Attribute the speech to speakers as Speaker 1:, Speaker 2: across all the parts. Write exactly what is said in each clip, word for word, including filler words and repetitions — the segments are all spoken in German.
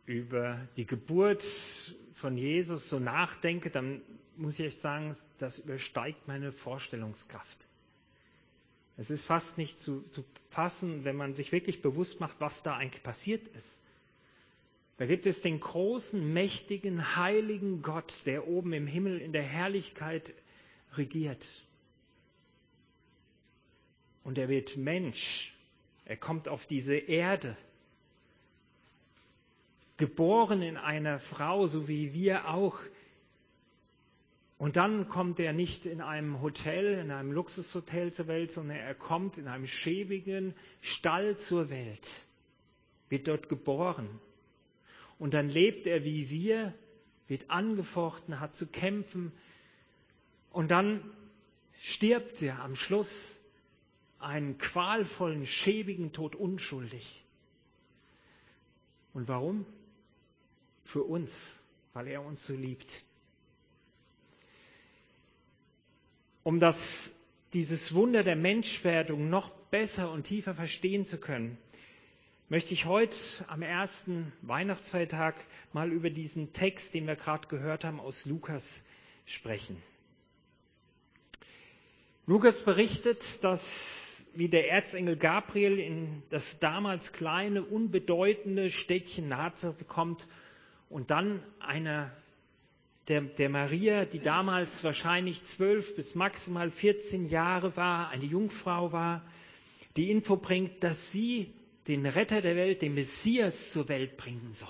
Speaker 1: über die Geburt von Jesus so nachdenke, dann muss ich euch sagen, das übersteigt meine Vorstellungskraft. Es ist fast nicht zu, zu fassen, wenn man sich wirklich bewusst macht, was da eigentlich passiert ist. Da gibt es den großen, mächtigen, heiligen Gott, der oben im Himmel in der Herrlichkeit regiert. Und er wird Mensch. Er kommt auf diese Erde. Geboren in einer Frau, so wie wir auch. Und dann kommt er nicht in einem Hotel, in einem Luxushotel zur Welt, sondern er kommt in einem schäbigen Stall zur Welt. Wird dort geboren. Und dann lebt er wie wir, wird angefochten, hat zu kämpfen. Und dann stirbt er am Schluss einen qualvollen, schäbigen Tod unschuldig. Und warum? Für uns, weil er uns so liebt. Um das, dieses Wunder der Menschwerdung noch besser und tiefer verstehen zu können, möchte ich heute am ersten Weihnachtsfeiertag mal über diesen Text, den wir gerade gehört haben, aus Lukas sprechen. Lukas berichtet, dass wie der Erzengel Gabriel in das damals kleine, unbedeutende Städtchen Nazareth kommt und dann einer der, der Maria, die damals wahrscheinlich zwölf bis maximal vierzehn Jahre war, eine Jungfrau war, die Info bringt, dass sie den Retter der Welt, den Messias zur Welt bringen soll.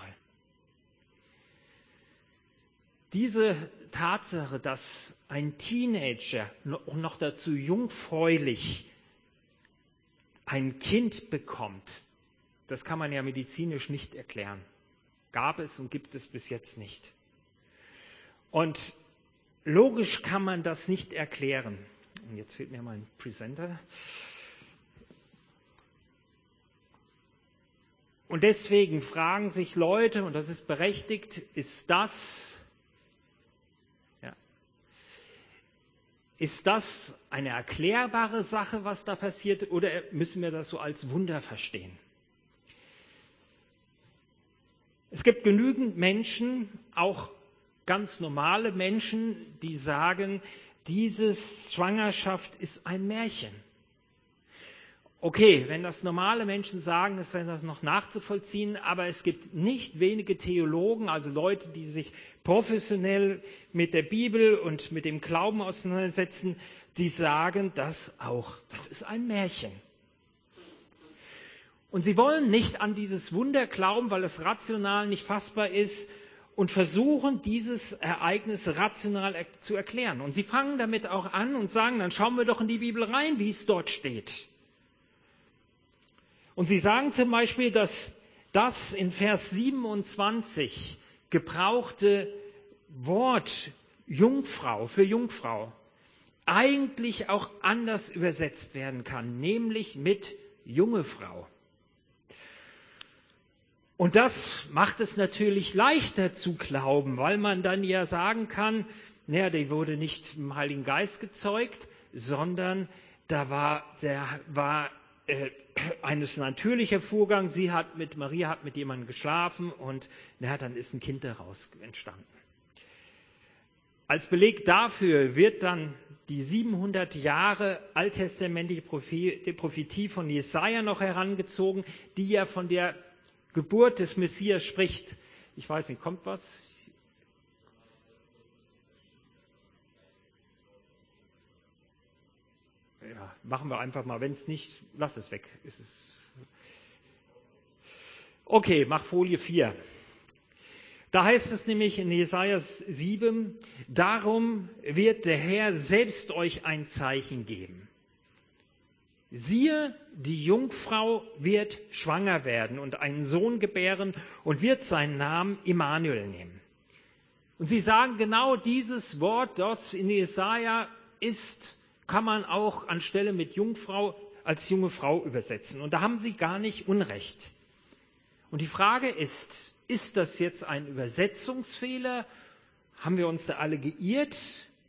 Speaker 1: Diese Tatsache, dass ein Teenager, noch dazu jungfräulich, ein Kind bekommt, das kann man ja medizinisch nicht erklären. Gab es und gibt es bis jetzt nicht. Und logisch kann man das nicht erklären. Und jetzt fehlt mir mein Presenter. Und deswegen fragen sich Leute, und das ist berechtigt, ist das, ja, ist das eine erklärbare Sache, was da passiert, oder müssen wir das so als Wunder verstehen? Es gibt genügend Menschen, auch ganz normale Menschen, die sagen, diese Schwangerschaft ist ein Märchen. Okay, wenn das normale Menschen sagen, ist das noch nachzuvollziehen, aber es gibt nicht wenige Theologen, also Leute, die sich professionell mit der Bibel und mit dem Glauben auseinandersetzen, die sagen das auch. Das ist ein Märchen. Und sie wollen nicht an dieses Wunder glauben, weil es rational nicht fassbar ist und versuchen, dieses Ereignis rational zu erklären. Und sie fangen damit auch an und sagen, dann schauen wir doch in die Bibel rein, wie es dort steht. Und sie sagen zum Beispiel, dass das in Vers siebenundzwanzig gebrauchte Wort Jungfrau für Jungfrau eigentlich auch anders übersetzt werden kann, nämlich mit junge Frau. Und das macht es natürlich leichter zu glauben, weil man dann ja sagen kann, naja, die wurde nicht im Heiligen Geist gezeugt, sondern da war, der war äh, eines natürlicher Vorgang. Sie hat mit Maria hat mit jemandem geschlafen und naja, dann ist ein Kind daraus entstanden. Als Beleg dafür wird dann die siebenhundert Jahre alttestamentliche Prophetie von Jesaja noch herangezogen, die ja von der Geburt des Messias spricht. Ich weiß nicht, kommt was? Ja, machen wir einfach mal. Wenn es nicht, lass es weg. Ist es okay, mach Folie vier. Da heißt es nämlich in Jesaja sieben, darum wird der Herr selbst euch ein Zeichen geben. Siehe, die Jungfrau wird schwanger werden und einen Sohn gebären und wird seinen Namen Immanuel nehmen. Und sie sagen, genau dieses Wort dort in Jesaja ist, kann man auch anstelle mit Jungfrau als junge Frau übersetzen. Und da haben sie gar nicht Unrecht. Und die Frage ist, ist das jetzt ein Übersetzungsfehler? Haben wir uns da alle geirrt?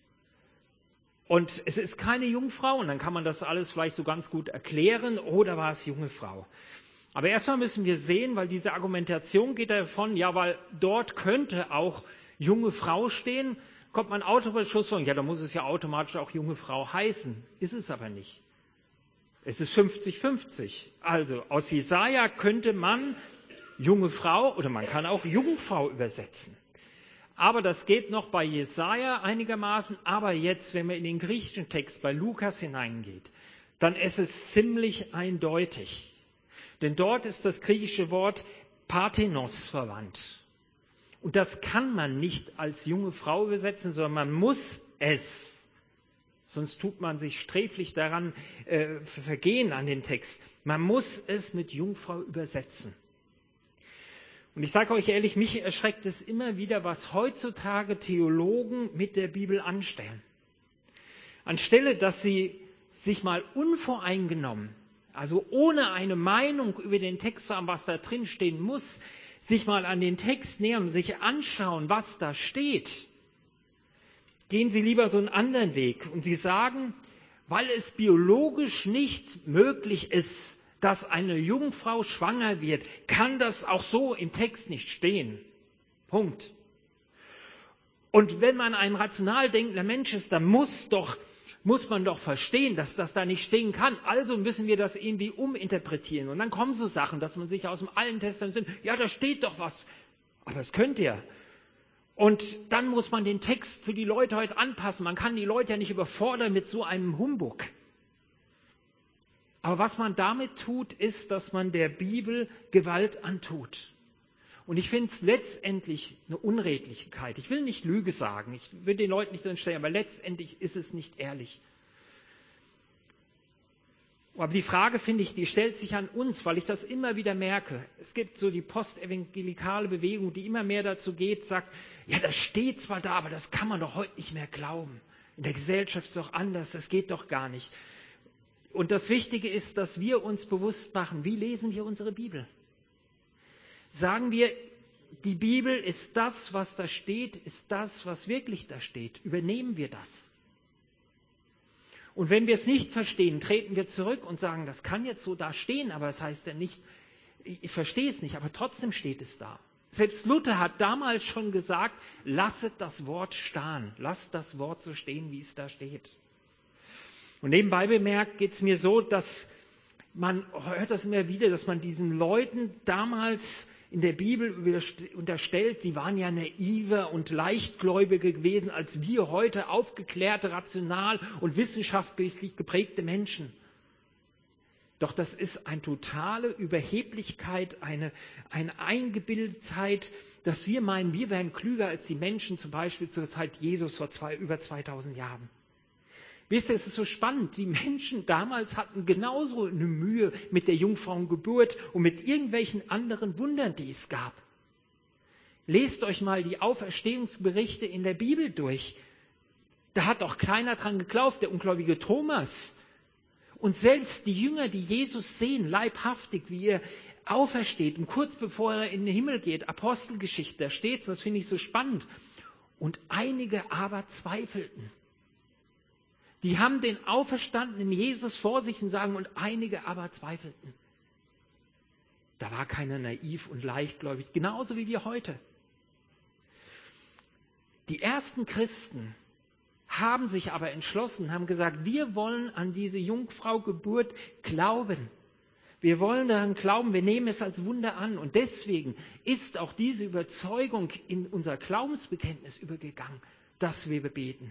Speaker 1: Und es ist keine Jungfrau und dann kann man das alles vielleicht so ganz gut erklären, oder war es junge Frau? Aber erstmal müssen wir sehen, weil diese Argumentation geht davon, ja, weil dort könnte auch junge Frau stehen, kommt man automatisch sagen, ja, da muss es ja automatisch auch junge Frau heißen. Ist es aber nicht. Es ist fünfzig fünfzig. Also aus Jesaja könnte man junge Frau oder man kann auch Jungfrau übersetzen. Aber das geht noch bei Jesaja einigermaßen. Aber jetzt, wenn man in den griechischen Text bei Lukas hineingeht, dann ist es ziemlich eindeutig. Denn dort ist das griechische Wort Parthenos verwandt. Und das kann man nicht als junge Frau übersetzen, sondern man muss es. Sonst tut man sich sträflich daran äh, vergehen an den Text. Man muss es mit Jungfrau übersetzen. Und ich sage euch ehrlich, mich erschreckt es immer wieder, was heutzutage Theologen mit der Bibel anstellen. Anstelle, dass sie sich mal unvoreingenommen, also ohne eine Meinung über den Text zu haben, was da drin stehen muss, sich mal an den Text nähern und sich anschauen, was da steht, gehen sie lieber so einen anderen Weg. Und sie sagen, weil es biologisch nicht möglich ist, dass eine Jungfrau schwanger wird, kann das auch so im Text nicht stehen. Punkt. Und wenn man ein rational denkender Mensch ist, dann muss doch, muss man doch verstehen, dass das da nicht stehen kann. Also müssen wir das irgendwie uminterpretieren. Und dann kommen so Sachen, dass man sich aus dem Alten Testament denkt, ja, da steht doch was. Aber es könnte ja. Und dann muss man den Text für die Leute heute anpassen. Man kann die Leute ja nicht überfordern mit so einem Humbug. Aber was man damit tut, ist, dass man der Bibel Gewalt antut. Und ich finde es letztendlich eine Unredlichkeit. Ich will nicht Lüge sagen, ich will den Leuten nicht so entstellen, aber letztendlich ist es nicht ehrlich. Aber die Frage, finde ich, die stellt sich an uns, weil ich das immer wieder merke. Es gibt so die postevangelikale Bewegung, die immer mehr dazu geht, sagt, ja, das steht zwar da, aber das kann man doch heute nicht mehr glauben. In der Gesellschaft ist es doch anders, das geht doch gar nicht. Und das Wichtige ist, dass wir uns bewusst machen, wie lesen wir unsere Bibel? Sagen wir, die Bibel ist das, was da steht, ist das, was wirklich da steht. Übernehmen wir das. Und wenn wir es nicht verstehen, treten wir zurück und sagen, das kann jetzt so da stehen, aber das heißt ja nicht, ich verstehe es nicht, aber trotzdem steht es da. Selbst Luther hat damals schon gesagt, lasset das Wort stehen, lasst das Wort so stehen, wie es da steht. Und nebenbei bemerkt geht es mir so, dass man hört das immer wieder, dass man diesen Leuten damals in der Bibel unterstellt, sie waren ja naiver und leichtgläubiger gewesen als wir heute, aufgeklärte, rational und wissenschaftlich geprägte Menschen. Doch das ist eine totale Überheblichkeit, eine, eine Eingebildetheit, dass wir meinen, wir wären klüger als die Menschen, zum Beispiel zur Zeit Jesus vor zwei, über zweitausend Jahren. Wisst ihr, es ist so spannend, die Menschen damals hatten genauso eine Mühe mit der Jungfrauengeburt und mit irgendwelchen anderen Wundern, die es gab. Lest euch mal die Auferstehungsberichte in der Bibel durch. Da hat doch keiner dran geglaubt, der ungläubige Thomas. Und selbst die Jünger, die Jesus sehen, leibhaftig, wie er aufersteht und kurz bevor er in den Himmel geht, Apostelgeschichte, da steht es, das finde ich so spannend. Und einige aber zweifelten. Die haben den auferstandenen Jesus vor sich und sagen, und einige aber zweifelten. Da war keiner naiv und leichtgläubig, genauso wie wir heute. Die ersten Christen haben sich aber entschlossen, haben gesagt, wir wollen an diese Jungfraugeburt glauben. Wir wollen daran glauben, wir nehmen es als Wunder an. Und deswegen ist auch diese Überzeugung in unser Glaubensbekenntnis übergegangen, dass wir beten.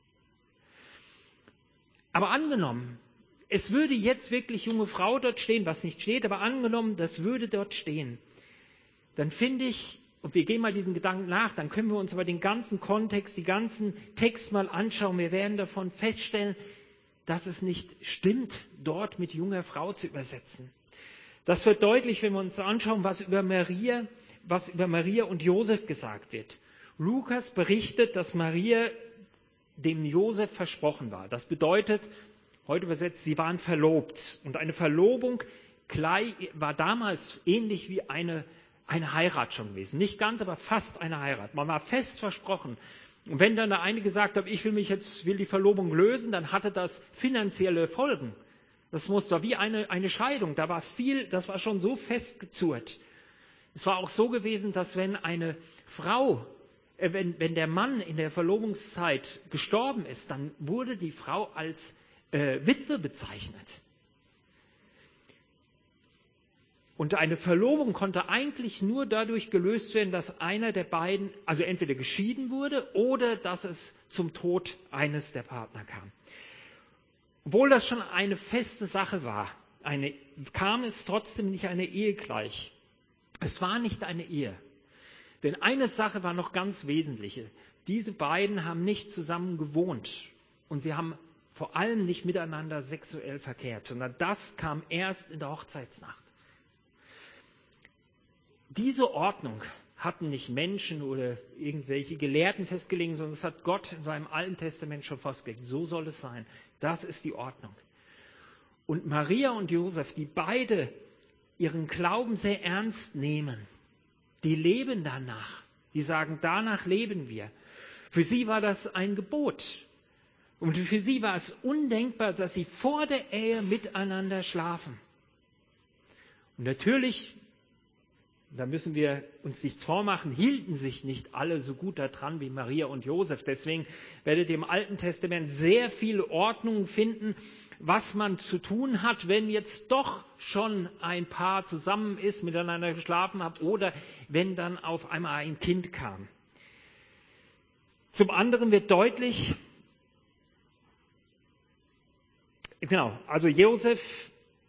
Speaker 1: Aber angenommen, es würde jetzt wirklich junge Frau dort stehen, was nicht steht, aber angenommen, das würde dort stehen, dann finde ich, und wir gehen mal diesen Gedanken nach, dann können wir uns aber den ganzen Kontext, den ganzen Text mal anschauen. Wir werden davon feststellen, dass es nicht stimmt, dort mit junger Frau zu übersetzen. Das wird deutlich, wenn wir uns anschauen, was über Maria, was über Maria und Josef gesagt wird. Lukas berichtet, dass Maria dem Josef versprochen war. Das bedeutet, heute übersetzt, sie waren verlobt. Und eine Verlobung war damals ähnlich wie eine, eine Heirat schon gewesen. Nicht ganz, aber fast eine Heirat. Man war fest versprochen. Und wenn dann der eine gesagt hat, ich will mich jetzt, will die Verlobung lösen, dann hatte das finanzielle Folgen. Das muss war wie eine, eine Scheidung. Da war viel, das war schon so festgezurrt. Es war auch so gewesen, dass wenn eine Frau, äh, wenn, wenn der Mann in der Verlobungszeit gestorben ist, dann wurde die Frau als äh, Witwe bezeichnet. Und eine Verlobung konnte eigentlich nur dadurch gelöst werden, dass einer der beiden, also entweder geschieden wurde oder dass es zum Tod eines der Partner kam. Obwohl das schon eine feste Sache war, eine, kam es trotzdem nicht einer Ehe gleich. Es war nicht eine Ehe. Denn eine Sache war noch ganz wesentliche. Diese beiden haben nicht zusammen gewohnt und sie haben vor allem nicht miteinander sexuell verkehrt, sondern das kam erst in der Hochzeitsnacht. Diese Ordnung hatten nicht Menschen oder irgendwelche Gelehrten festgelegt, sondern es hat Gott in seinem Alten Testament schon festgelegt. So soll es sein. Das ist die Ordnung. Und Maria und Josef, die beide ihren Glauben sehr ernst nehmen, die leben danach. Die sagen, danach leben wir. Für sie war das ein Gebot. Und für sie war es undenkbar, dass sie vor der Ehe miteinander schlafen. Und natürlich, da müssen wir uns nichts vormachen, hielten sich nicht alle so gut daran wie Maria und Josef. Deswegen werdet ihr im Alten Testament sehr viele Ordnungen finden, was man zu tun hat, wenn jetzt doch schon ein Paar zusammen ist, miteinander geschlafen hat oder wenn dann auf einmal ein Kind kam. Zum anderen wird deutlich, genau, also Josef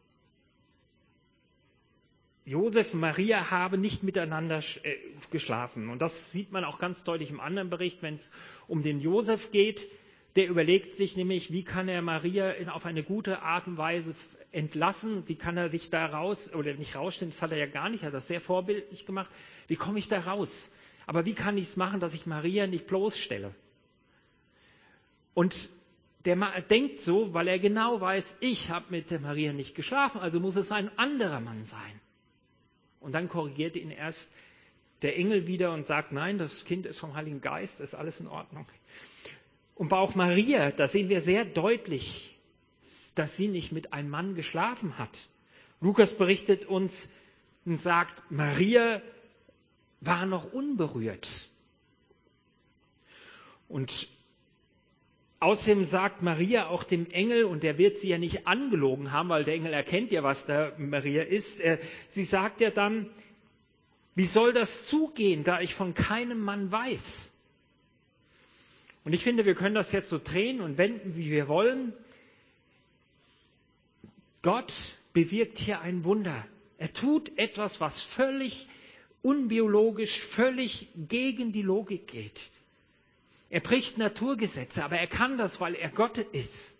Speaker 1: Josef und Maria haben nicht miteinander geschlafen. Und das sieht man auch ganz deutlich im anderen Bericht, wenn es um den Josef geht. Der überlegt sich nämlich, wie kann er Maria auf eine gute Art und Weise entlassen? Wie kann er sich da raus, oder nicht rausstellen, das hat er ja gar nicht, er hat das sehr vorbildlich gemacht. Wie komme ich da raus? Aber wie kann ich es machen, dass ich Maria nicht bloßstelle? Und der denkt so, weil er genau weiß, ich habe mit der Maria nicht geschlafen, also muss es ein anderer Mann sein. Und dann korrigiert ihn erst der Engel wieder und sagt, nein, das Kind ist vom Heiligen Geist, ist alles in Ordnung. Und auch Maria, da sehen wir sehr deutlich, dass sie nicht mit einem Mann geschlafen hat. Lukas berichtet uns und sagt, Maria war noch unberührt. Und außerdem sagt Maria auch dem Engel, und der wird sie ja nicht angelogen haben, weil der Engel erkennt ja, was da Maria ist. Sie sagt ja dann, wie soll das zugehen, da ich von keinem Mann weiß? Und ich finde, wir können das jetzt so drehen und wenden, wie wir wollen. Gott bewirkt hier ein Wunder. Er tut etwas, was völlig unbiologisch, völlig gegen die Logik geht. Er bricht Naturgesetze, aber er kann das, weil er Gott ist.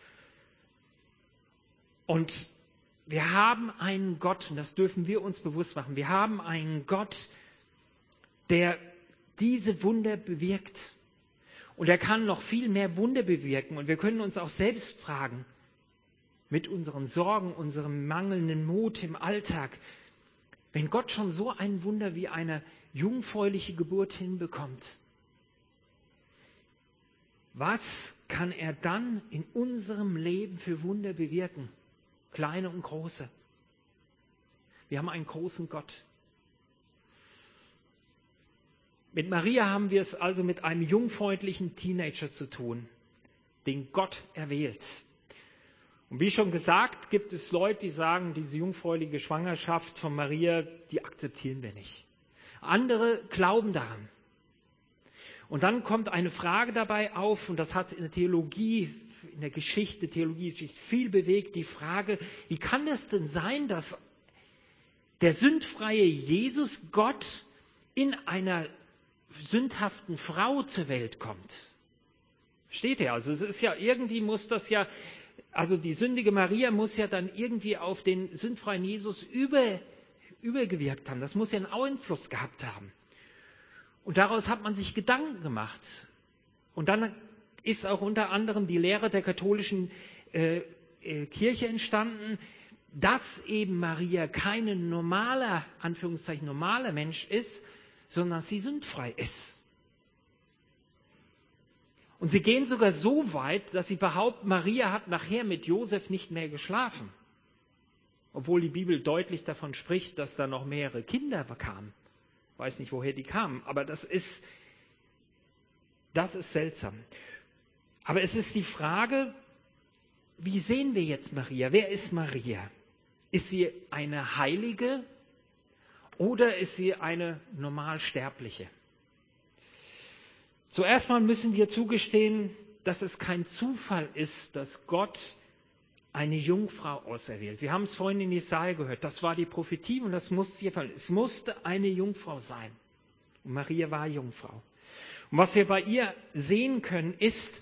Speaker 1: Und wir haben einen Gott, und das dürfen wir uns bewusst machen, wir haben einen Gott, der diese Wunder bewirkt. Und er kann noch viel mehr Wunder bewirken. Und wir können uns auch selbst fragen, mit unseren Sorgen, unserem mangelnden Mut im Alltag, wenn Gott schon so ein Wunder wie eine jungfräuliche Geburt hinbekommt, was kann er dann in unserem Leben für Wunder bewirken? Kleine und große. Wir haben einen großen Gott. Mit Maria haben wir es also mit einem jungfräulichen Teenager zu tun, den Gott erwählt. Und wie schon gesagt, gibt es Leute, die sagen, diese jungfräuliche Schwangerschaft von Maria, die akzeptieren wir nicht. Andere glauben daran. Und dann kommt eine Frage dabei auf, und das hat in der Theologie, in der Geschichte, Theologie viel bewegt, die Frage, wie kann es denn sein, dass der sündfreie Jesus Gott in einer sündhaften Frau zur Welt kommt? Steht ja, also es ist ja irgendwie muss das ja, also die sündige Maria muss ja dann irgendwie auf den sündfreien Jesus über, übergewirkt haben. Das muss ja einen Einfluss gehabt haben. Und daraus hat man sich Gedanken gemacht. Und dann ist auch unter anderem die Lehre der katholischen äh, äh, Kirche entstanden, dass eben Maria kein normaler, Anführungszeichen normaler Mensch ist, sondern dass sie sündfrei ist. Und sie gehen sogar so weit, dass sie behaupten, Maria hat nachher mit Josef nicht mehr geschlafen. Obwohl die Bibel deutlich davon spricht, dass da noch mehrere Kinder kamen. Ich weiß nicht, woher die kamen, aber das ist, das ist seltsam. Aber es ist die Frage, wie sehen wir jetzt Maria? Wer ist Maria? Ist sie eine Heilige oder ist sie eine Normalsterbliche? Zuerst mal müssen wir zugestehen, dass es kein Zufall ist, dass Gott eine Jungfrau auserwählt. Wir haben es vorhin in Jesaja gehört. Das war die Prophetie und das musste hier fallen. Es musste eine Jungfrau sein. Und Maria war Jungfrau. Und was wir bei ihr sehen können, ist,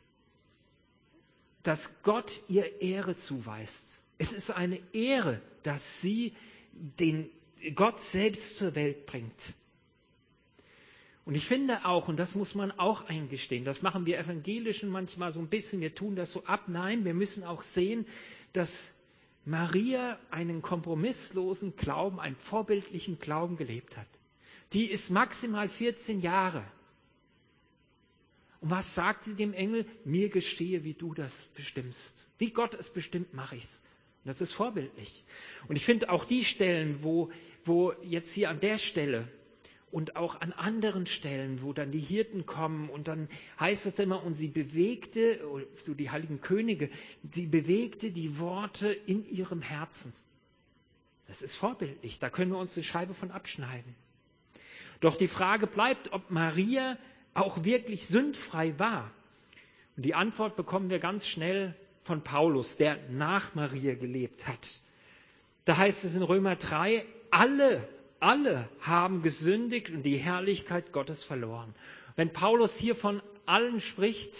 Speaker 1: dass Gott ihr Ehre zuweist. Es ist eine Ehre, dass sie den Gott selbst zur Welt bringt. Und ich finde auch, und das muss man auch eingestehen, das machen wir Evangelischen manchmal so ein bisschen, wir tun das so ab. Nein, wir müssen auch sehen, dass Maria einen kompromisslosen Glauben, einen vorbildlichen Glauben gelebt hat. Die ist maximal vierzehn Jahre. Und was sagt sie dem Engel? Mir geschehe, wie du das bestimmst. Wie Gott es bestimmt, mache ich's. Und das ist vorbildlich. Und ich finde auch die Stellen, wo, wo jetzt hier an der Stelle und auch an anderen Stellen, wo dann die Hirten kommen und dann heißt es immer, und sie bewegte, so die heiligen Könige, sie bewegte die Worte in ihrem Herzen. Das ist vorbildlich, da können wir uns eine Scheibe von abschneiden. Doch die Frage bleibt, ob Maria auch wirklich sündfrei war. Und die Antwort bekommen wir ganz schnell von Paulus, der nach Maria gelebt hat. Da heißt es in Römer drei, alle Alle haben gesündigt und die Herrlichkeit Gottes verloren. Wenn Paulus hier von allen spricht,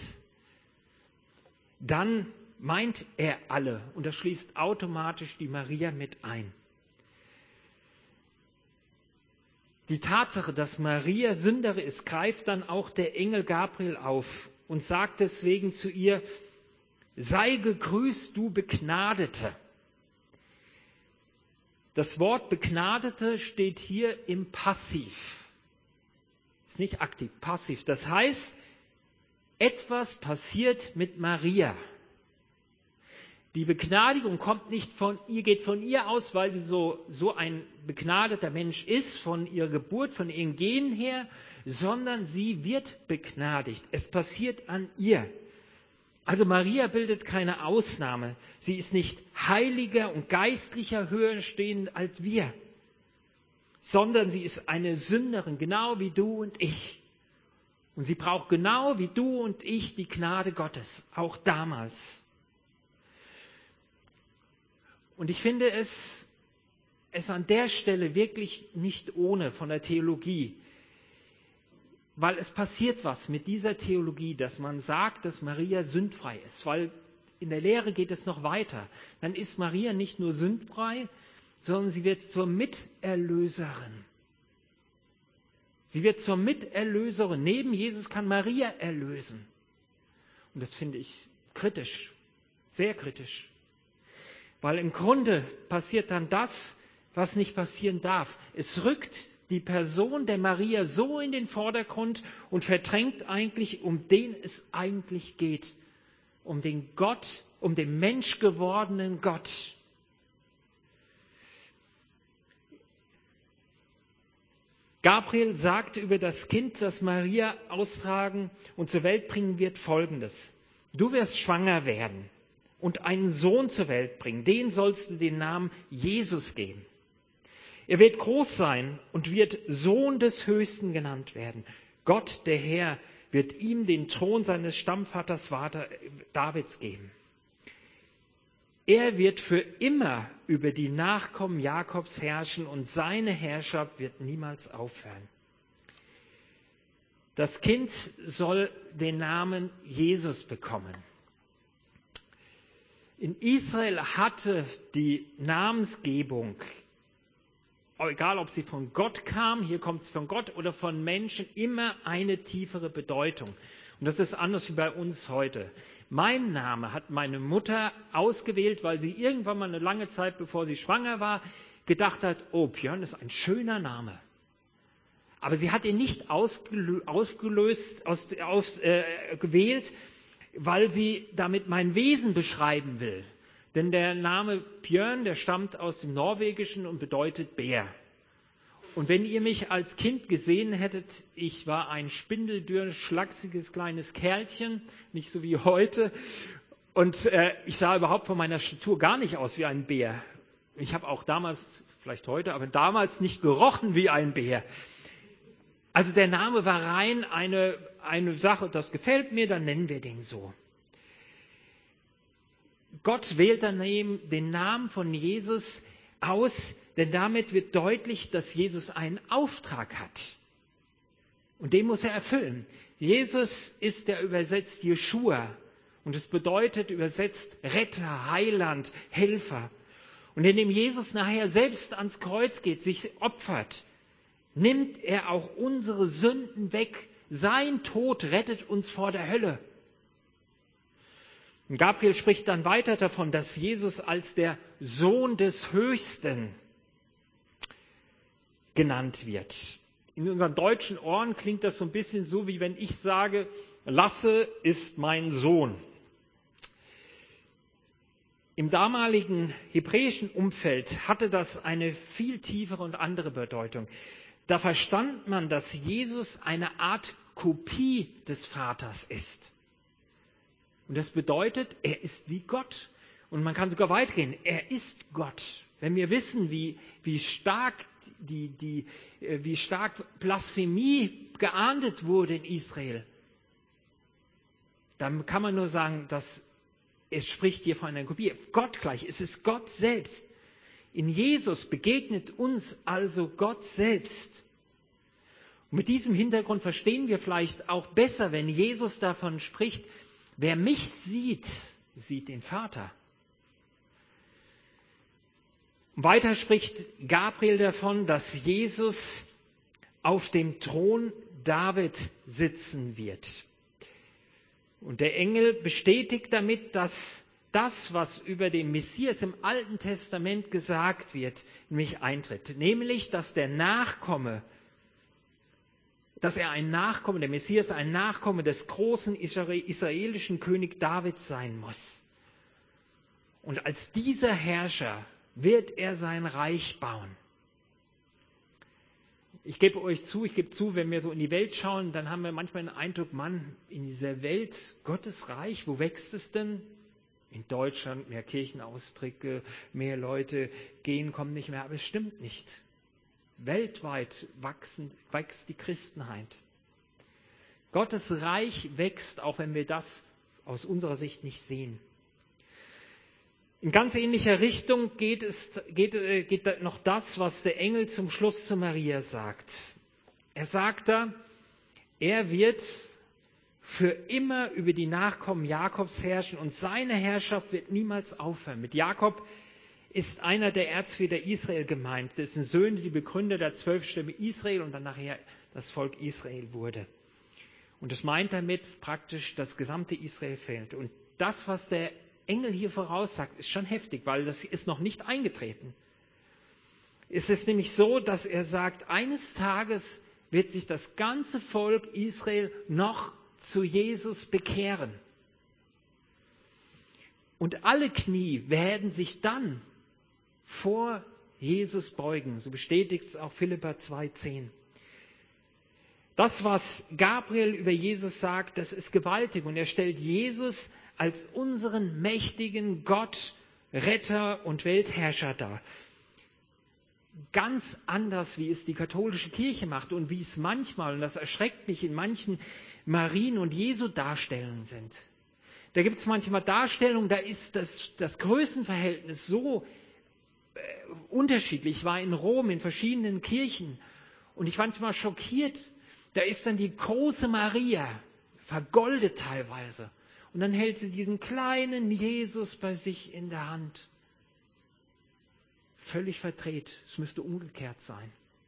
Speaker 1: dann meint er alle. Und das schließt automatisch die Maria mit ein. Die Tatsache, dass Maria Sünderin ist, greift dann auch der Engel Gabriel auf und sagt deswegen zu ihr, sei gegrüßt, du Begnadete. Das Wort Begnadete steht hier im Passiv. Ist nicht aktiv, passiv. Das heißt, etwas passiert mit Maria. Die Begnadigung kommt nicht von ihr, geht von ihr aus, weil sie so, so ein begnadeter Mensch ist, von ihrer Geburt, von ihren Genen her, sondern sie wird begnadigt. Es passiert an ihr. Also Maria bildet keine Ausnahme. Sie ist nicht heiliger und geistlicher höher stehend als wir, sondern sie ist eine Sünderin, genau wie du und ich. Und sie braucht genau wie du und ich die Gnade Gottes, auch damals. Und ich finde es, es an der Stelle wirklich nicht ohne von der Theologie, weil es passiert was mit dieser Theologie, dass man sagt, dass Maria sündfrei ist, weil in der Lehre geht es noch weiter. Dann ist Maria nicht nur sündfrei, sondern sie wird zur Miterlöserin. Sie wird zur Miterlöserin. Neben Jesus kann Maria erlösen. Und das finde ich kritisch, sehr kritisch. Weil im Grunde passiert dann das, was nicht passieren darf. Es rückt die Person der Maria so in den Vordergrund und verdrängt eigentlich, um den es eigentlich geht. Um den Gott, um den menschgewordenen Gott. Gabriel sagt über das Kind, das Maria austragen und zur Welt bringen wird, Folgendes. Du wirst schwanger werden und einen Sohn zur Welt bringen. Den sollst du den Namen Jesus geben. Er wird groß sein und wird Sohn des Höchsten genannt werden. Gott, der Herr, wird ihm den Thron seines Stammvaters Davids geben. Er wird für immer über die Nachkommen Jakobs herrschen und seine Herrschaft wird niemals aufhören. Das Kind soll den Namen Jesus bekommen. In Israel hatte die Namensgebung, egal ob sie von Gott kam, hier kommt es von Gott oder von Menschen, immer eine tiefere Bedeutung. Und das ist anders wie bei uns heute. Mein Name hat meine Mutter ausgewählt, weil sie irgendwann mal eine lange Zeit, bevor sie schwanger war, gedacht hat, oh, Björn ist ein schöner Name. Aber sie hat ihn nicht ausgelö- ausgelöst, aus, aus, äh, gewählt, weil sie damit mein Wesen beschreiben will. Denn der Name Björn, der stammt aus dem Norwegischen und bedeutet Bär. Und wenn ihr mich als Kind gesehen hättet, ich war ein spindeldürr, schlachsiges kleines Kerlchen, nicht so wie heute. Und äh, ich sah überhaupt von meiner Statur gar nicht aus wie ein Bär. Ich habe auch damals, vielleicht heute, aber damals nicht gerochen wie ein Bär. Also der Name war rein eine, eine Sache, das gefällt mir, dann nennen wir den so. Gott wählt daneben den Namen von Jesus aus, denn damit wird deutlich, dass Jesus einen Auftrag hat. Und den muss er erfüllen. Jesus ist der übersetzt Jeschua. Und es bedeutet übersetzt Retter, Heiland, Helfer. Und indem Jesus nachher selbst ans Kreuz geht, sich opfert, nimmt er auch unsere Sünden weg. Sein Tod rettet uns vor der Hölle. Und Gabriel spricht dann weiter davon, dass Jesus als der Sohn des Höchsten genannt wird. In unseren deutschen Ohren klingt das so ein bisschen so, wie wenn ich sage, Lasse ist mein Sohn. Im damaligen hebräischen Umfeld hatte das eine viel tiefere und andere Bedeutung. Da verstand man, dass Jesus eine Art Kopie des Vaters ist. Und das bedeutet, er ist wie Gott. Und man kann sogar weitergehen, er ist Gott. Wenn wir wissen, wie, wie stark die, die, wie stark Blasphemie geahndet wurde in Israel, dann kann man nur sagen, dass es spricht hier von einer Kopie. Gott gleich, es ist Gott selbst. In Jesus begegnet uns also Gott selbst. Und mit diesem Hintergrund verstehen wir vielleicht auch besser, wenn Jesus davon spricht, wer mich sieht, sieht den Vater. Weiter spricht Gabriel davon, dass Jesus auf dem Thron David sitzen wird. Und der Engel bestätigt damit, dass das, was über den Messias im Alten Testament gesagt wird, nämlich eintritt. Nämlich, dass der Nachkomme, dass er ein Nachkomme, der Messias ein Nachkomme des großen israelischen König Davids sein muss. Und als dieser Herrscher wird er sein Reich bauen. Ich gebe euch zu, ich gebe zu, wenn wir so in die Welt schauen, dann haben wir manchmal den Eindruck, Mann, in dieser Welt, Gottes Reich, wo wächst es denn? In Deutschland mehr Kirchenaustricke, mehr Leute gehen, kommen nicht mehr, aber es stimmt nicht. Weltweit wachsen, wächst die Christenheit. Gottes Reich wächst, auch wenn wir das aus unserer Sicht nicht sehen. In ganz ähnlicher Richtung geht, es, geht, geht noch das, was der Engel zum Schluss zu Maria sagt. Er sagt da, er wird für immer über die Nachkommen Jakobs herrschen und seine Herrschaft wird niemals aufhören. Mit Jakob ist einer der Erzväter Israel gemeint, dessen Söhne die Begründer der zwölf Stämme Israel und dann nachher das Volk Israel wurde. Und das meint damit praktisch, das gesamte Israel fehlt. Und das, was der Engel hier voraussagt, ist schon heftig, weil das ist noch nicht eingetreten. Es ist nämlich so, dass er sagt, eines Tages wird sich das ganze Volk Israel noch zu Jesus bekehren. Und alle Knie werden sich dann vor Jesus beugen. So bestätigt es auch Philipper zwei zehn. Das, was Gabriel über Jesus sagt, das ist gewaltig. Und er stellt Jesus als unseren mächtigen Gott, Retter und Weltherrscher dar. Ganz anders, wie es die katholische Kirche macht und wie es manchmal, und das erschreckt mich, in manchen Marien- und Jesu-Darstellungen sind. Da gibt es manchmal Darstellungen, da ist das, das Größenverhältnis so äh, unterschiedlich. Ich war in Rom in verschiedenen Kirchen und ich war manchmal schockiert. Da ist dann die große Maria, vergoldet teilweise. Und dann hält sie diesen kleinen Jesus bei sich in der Hand. Völlig verdreht. Es müsste umgekehrt sein.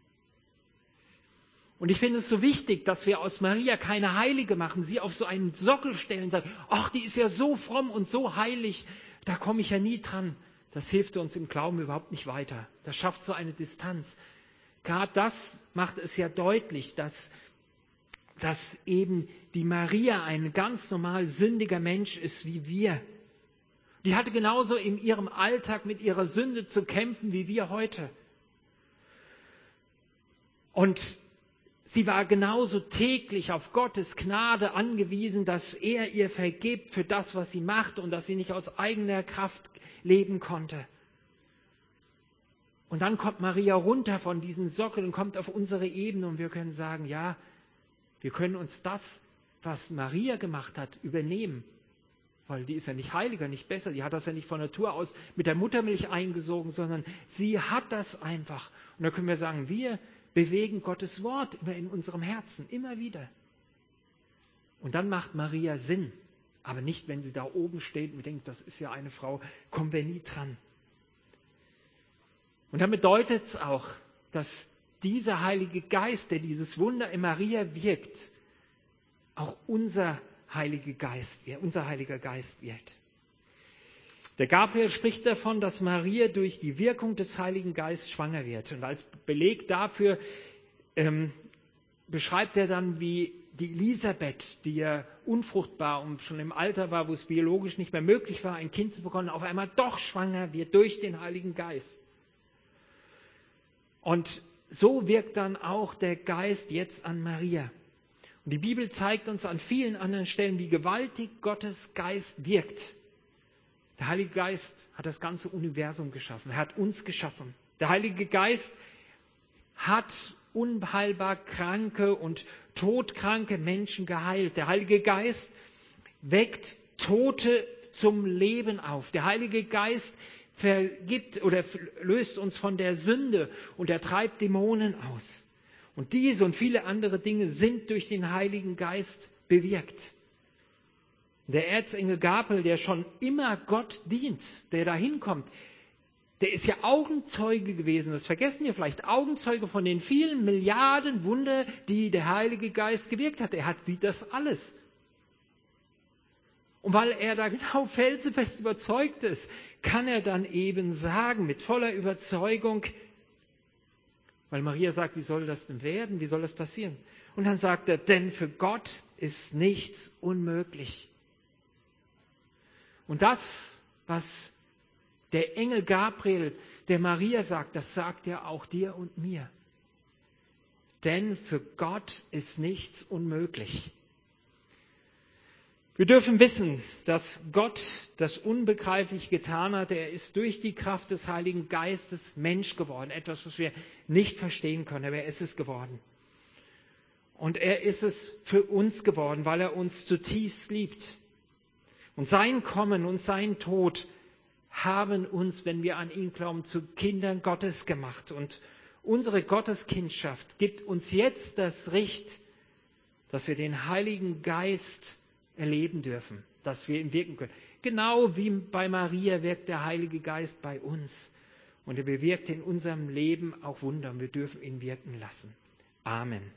Speaker 1: Und ich finde es so wichtig, dass wir aus Maria keine Heilige machen, sie auf so einen Sockel stellen und sagen, ach, die ist ja so fromm und so heilig, da komme ich ja nie dran. Das hilft uns im Glauben überhaupt nicht weiter. Das schafft so eine Distanz. gerade das macht es ja deutlich, dass, dass eben die Maria ein ganz normal sündiger Mensch ist wie wir. Die hatte genauso in ihrem Alltag mit ihrer Sünde zu kämpfen wie wir heute. Und sie war genauso täglich auf Gottes Gnade angewiesen, dass er ihr vergibt für das, was sie macht und dass sie nicht aus eigener Kraft leben konnte. Und dann kommt Maria runter von diesen Sockeln und kommt auf unsere Ebene und wir können sagen, ja, wir können uns das, was Maria gemacht hat, übernehmen. Weil die ist ja nicht heiliger, nicht besser, die hat das ja nicht von Natur aus mit der Muttermilch eingesogen, sondern sie hat das einfach. Und da können wir sagen, wir bewegen Gottes Wort immer in unserem Herzen, immer wieder. Und dann macht Maria Sinn, aber nicht, wenn sie da oben steht und denkt, das ist ja eine Frau, kommen wir nie dran. Und dann bedeutet es auch, dass dieser Heilige Geist, der dieses Wunder in Maria wirkt, auch unser Heilige Geist, unser Heiliger Geist wird. Der Gabriel spricht davon, dass Maria durch die Wirkung des Heiligen Geistes schwanger wird. Und als Beleg dafür ähm, beschreibt er dann, wie die Elisabeth, die ja unfruchtbar und schon im Alter war, wo es biologisch nicht mehr möglich war, ein Kind zu bekommen, auf einmal doch schwanger wird durch den Heiligen Geist. Und so wirkt dann auch der Geist jetzt an Maria. Und die Bibel zeigt uns an vielen anderen Stellen, wie gewaltig Gottes Geist wirkt. Der Heilige Geist hat das ganze Universum geschaffen. Er hat uns geschaffen. Der Heilige Geist hat unheilbar kranke und todkranke Menschen geheilt. Der Heilige Geist weckt Tote zum Leben auf. Der Heilige Geist vergibt oder löst uns von der Sünde und er treibt Dämonen aus. Und diese und viele andere Dinge sind durch den Heiligen Geist bewirkt. Der Erzengel Gabriel, der schon immer Gott dient, der da hinkommt, der ist ja Augenzeuge gewesen, das vergessen wir vielleicht, Augenzeuge von den vielen Milliarden Wunder, die der Heilige Geist gewirkt hat. Er hat, sieht das alles. Und weil er da genau felsenfest überzeugt ist, kann er dann eben sagen, mit voller Überzeugung, weil Maria sagt, wie soll das denn werden? Wie soll das passieren? Und dann sagt er, denn für Gott ist nichts unmöglich. Und das, was der Engel Gabriel der Maria sagt, das sagt er auch dir und mir. Denn für Gott ist nichts unmöglich. Wir dürfen wissen, dass Gott das Unbegreifliche getan hat. Er ist durch die Kraft des Heiligen Geistes Mensch geworden. Etwas, was wir nicht verstehen können, aber er ist es geworden. Und er ist es für uns geworden, weil er uns zutiefst liebt. Und sein Kommen und sein Tod haben uns, wenn wir an ihn glauben, zu Kindern Gottes gemacht. Und unsere Gotteskindschaft gibt uns jetzt das Recht, dass wir den Heiligen Geist erleben dürfen, dass wir ihm wirken können. Genau wie bei Maria wirkt der Heilige Geist bei uns. Und er bewirkt in unserem Leben auch Wunder und wir dürfen ihn wirken lassen. Amen.